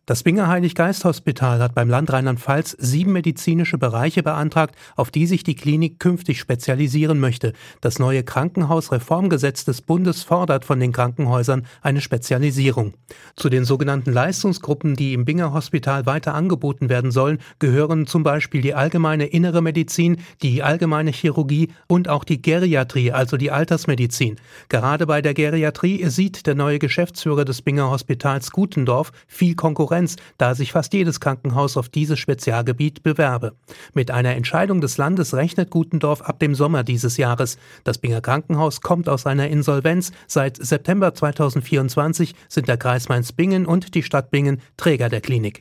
Das Binger Heilig-Geist-Hospital hat beim Land Rheinland-Pfalz 7 medizinische Bereiche beantragt, auf die sich die Klinik künftig spezialisieren möchte. Das neue Krankenhausreformgesetz des Bundes fordert von den Krankenhäusern eine Spezialisierung. Zu den sogenannten Leistungsgruppen, die im Binger Hospital weiter angeboten werden sollen, gehören zum Beispiel die allgemeine innere Medizin, die allgemeine Chirurgie und auch die Geriatrie, also die Altersmedizin. Gerade bei der Geriatrie sieht der neue Geschäftsführer des Binger Hospitals Gutendorf viel Konkurrenz, da sich fast jedes Krankenhaus auf dieses Spezialgebiet bewerbe. Mit einer Entscheidung des Landes rechnet Gutendorf ab dem Sommer dieses Jahres. Das Binger Krankenhaus kommt aus einer Insolvenz. Seit September 2024 sind der Kreis Mainz-Bingen und die Stadt Bingen Träger der Klinik.